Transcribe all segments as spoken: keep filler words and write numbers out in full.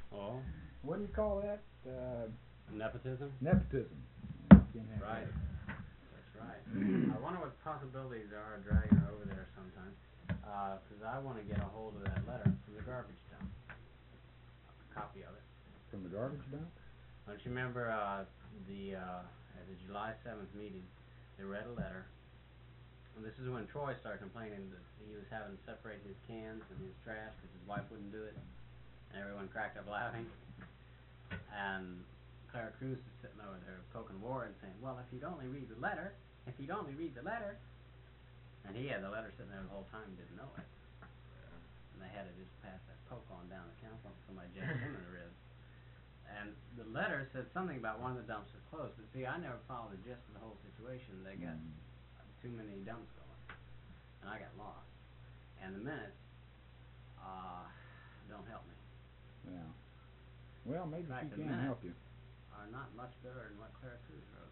Oh. What do you call that? Uh, Nepotism? nepotism. That's right. That's right. I wonder what possibilities there are of dragging her over there sometime. Uh, 'cause I want to get a hold of that letter from the garbage dump. A copy of it. From the garbage dump? Don't you remember uh, the uh, at the July seventh meeting, they read a letter. And this is when Troy started complaining that he was having to separate his cans and his trash because his wife wouldn't do it. And everyone cracked up laughing. And Clara Cruz is sitting over there poking Ward and saying, well, if you'd only read the letter, if you'd only read the letter. And he had the letter sitting there the whole time and didn't know it. Yeah. And they had to just pass that poke on down the council and somebody jabbed him in the ribs. And the letter said something about one of the dumps was closed. But see, I never followed the gist of the whole situation. They got mm. too many dumps going. And I got lost. And the minutes uh, don't help me. Yeah. Well, maybe fact, she can help you. Are not much better than what Clara Cruz wrote.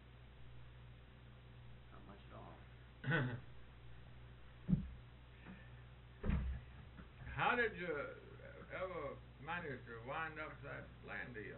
Not much at all. How did you ever manage to wind up that land deal?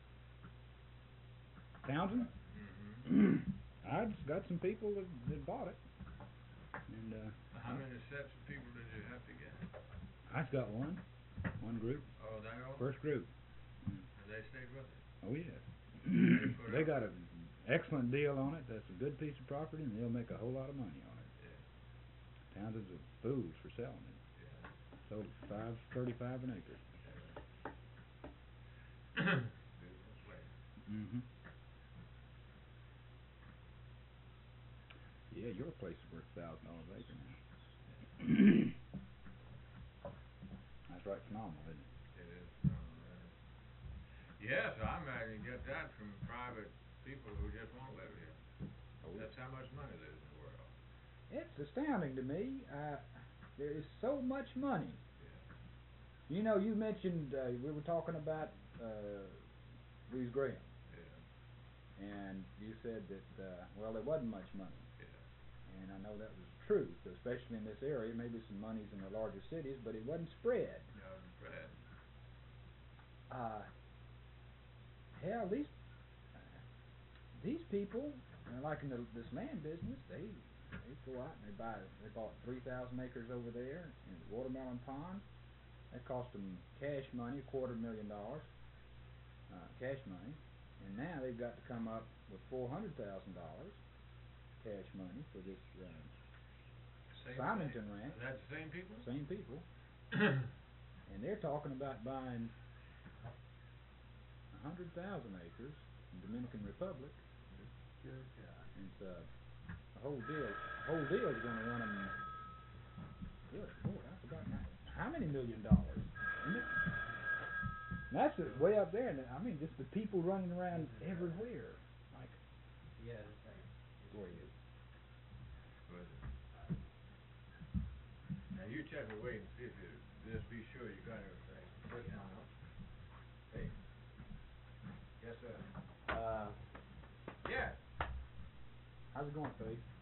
Townsend? Mm-hmm. I just got some people that, that bought it. And uh, how many sets of people did you have to get? I just got one. One group. Oh, that all? First group. And they stayed with it? Oh, yes. they they got an excellent deal on it. That's a good piece of property, and they'll make a whole lot of money on it. Yeah. Townsend's a fools for selling it. Yeah. Sold five thirty-five an acre. Beautiful place. Mm-hmm. Yeah, your place is worth a thousand dollars an acre now. That's right, phenomenal, isn't it? It is phenomenal. Yes, I imagine you get that from private people who just want to live here. Oh, that's how much money there is in the world. It's astounding to me. Uh, there is so much money. Yeah. You know, you mentioned uh, we were talking about uh, Louise Graham. Yeah. And you said that uh, well, there wasn't much money. Yeah. And I know that was true, especially in this area. Maybe some money's in the larger cities, but it wasn't spread. No, it wasn't spread. Uh, hell, these uh, these people, uh, like in the, this land business, they they go out and they buy. They bought three thousand acres over there in Watermelon Pond. That cost them cash money, a quarter million dollars, uh, cash money, and now they've got to come up with four hundred thousand dollars cash money for this uh, Simonton ranch. Is that the same people? Same people. And they're talking about buying a hundred thousand acres in Dominican Republic. Good God. And it's uh, the whole deal. The whole deal is going to run them. Good Lord, I forgot how, how many million dollars. Isn't it? And that's it, way up there. And I mean, just the people running around everywhere. Like. Yeah, that's right. Boy, it is. Now you check the weight and see if you just be sure you got everything. First Yeah. mile. Hey. Yes, sir. Uh. Yes. How's it going, Faith?